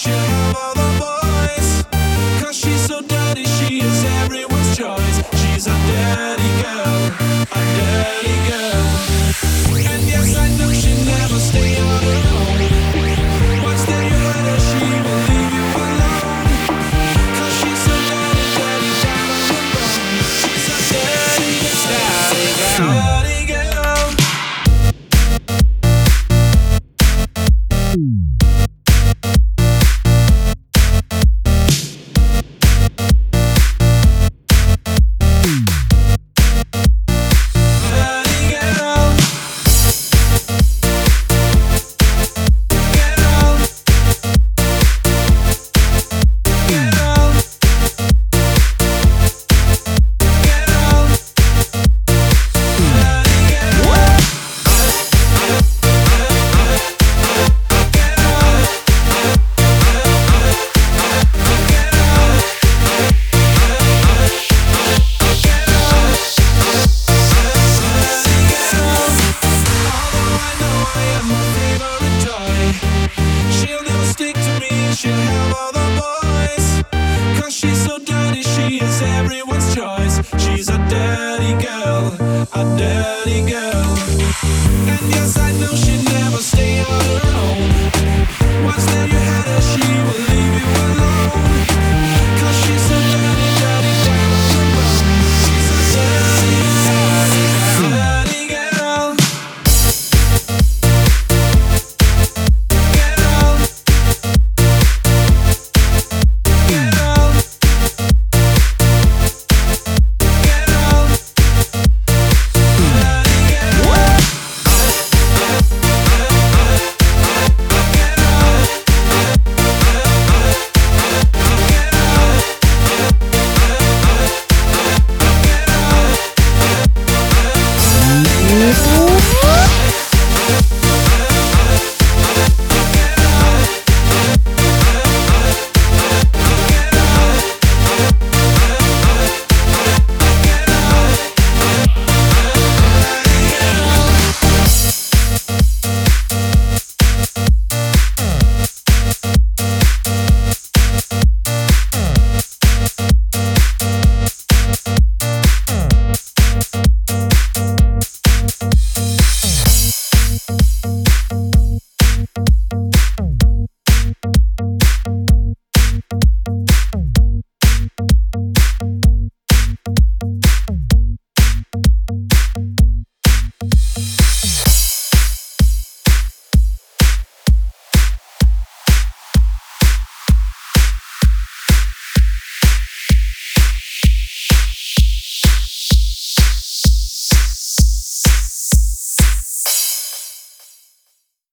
she'll have all the boys. 'Cause she's so dirty, she is everyone's choice. She's a dirty girl, a dirty girl. And yes, I know she'll never stay on her own. Once that you hurt her, she will leave you alone. 'Cause she's so dirty, dirty down on the bone. She's a dirty girl, dirty girl. She'll have all the boys. 'Cause she's so dirty, she is everyone's choice. She's a dirty girl, a dirty girl. And yes, I know she'll never stay on her own. Once there you